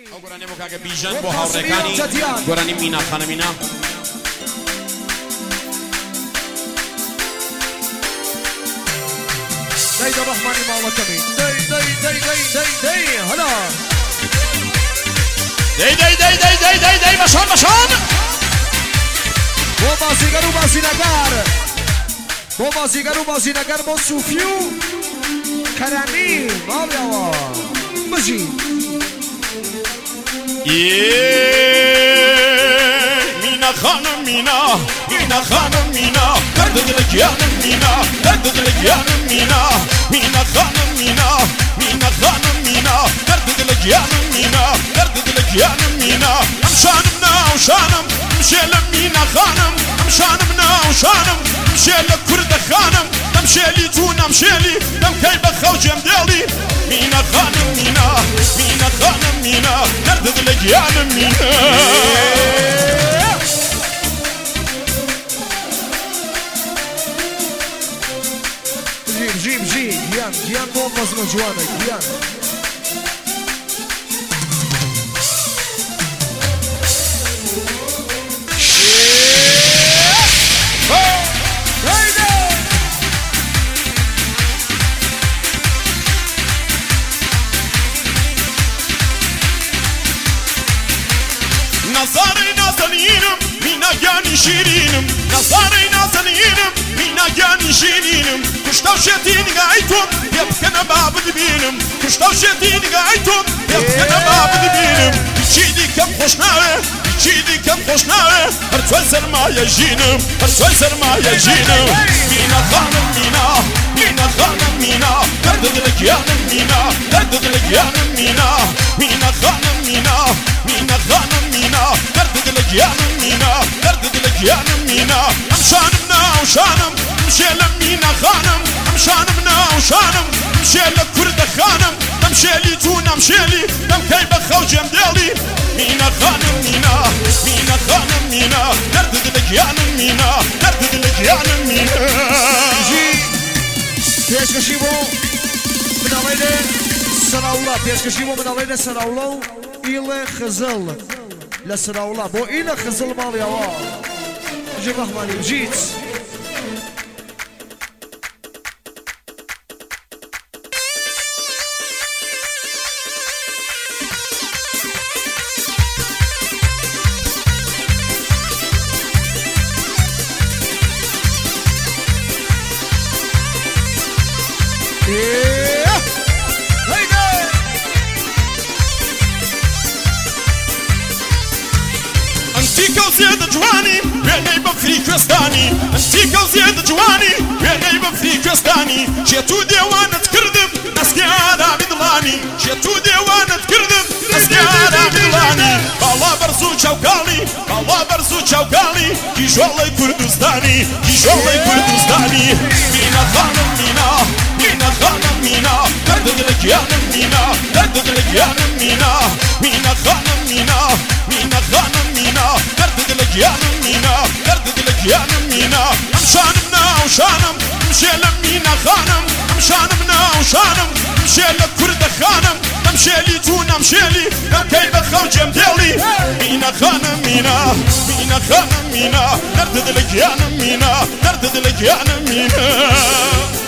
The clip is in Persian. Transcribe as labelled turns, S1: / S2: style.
S1: ئەو گۆرانێ بۆ کاکە بیژەن بۆ هاوڕێکانی گۆرانی مینا خانە مینا
S2: دەی دەڕەحمانی ماڵەکەمی دەی هەلا
S1: دەی بەشان
S2: بۆ بازیگەر و بازینەکار بۆ بازیگەر و بازینەکار بۆ سوفی و کەرەمی ماڵیەوە بژی
S1: مینا خانم مینا خانم مینا درد دلگیانم مینا درد دلگیانم مینا خانم مینا خانم مینا درد دلگیانم مینا درد دلگیانم مینا امشانم ناوشانم مشێلە مینا خانم امشانم ناوشانم مشێلە کوردە خانم دەمشێلی تو نەمشێلی دەمکەی بە خەوجێم دێڵی مینا خانم مینا خانم مینا درد دلگیانم مینا
S2: بژی گیان بۆ مەزمە جوانە گیان
S1: نظاري نازنينم مينا جاني شيرينم نظاري نازنينم مينا جاني شيرينم كشتاو شيتين قايتم يبكنا باب دبينم كشتاو شيتين قايتم يبكنا باب دبينم تشيدي كم خوشناوي تشيدي كم خوشناوي هرتوي سرمايا جينم هرتوي سرمايا جينم مينا خانم مينا خانم مينا درد دلقيانم مينا درد دلقيانم مينا خانم مينا خانم مينا درد دلقيانم مينا درد دلقيانم مينا امشانم ناوشانم مشيلة مينا خانم امشانم ناوشانم مشيلة كرد خانم دمشيلي تو نمشيلي دمكي بخوجم ديلي مينا خانم مينا خانم مينا درد دلقيانم مينا درد دلقيانم مينا
S2: پێشکەشی بۆ مناڵێنێ سەراوڵا پێشکەشی بۆ مناڵێنێ سەراوڵە و ئیڵێ خزڵ لە سەراوڵا بۆ ئیلە خزڵ ماڵیەوە بژی ڕەحمانی بژیت
S1: زيادة جواني ويني بفري كوستاني انتي كو زيادة جواني ويني بفري كوستاني جيتو ديوانة تكردم نسكيانا بدلاني جيتو ديوانة تكردم نسكيانا بدلاني بالا برزو چوكالي بالا برزو چوكالي كيجولي كردستاني كيجولي كردستاني مينا خانم مينا خانم مينا درد دلقيانم مينا درد دلقيانم مينا خانم مينا خانم مينا درد دلقيانم مينا درد دلقيانم مينا امشانم ناوشانم مشيلة مينا خانم امشانم ناوشانم مشيلة كرد خانم دمشيلي تو نمشيلي دمكي بخوجم ديلي مينا خانم مينا خانم مينا درد دلقيانم مينا درد دلقيانم مينا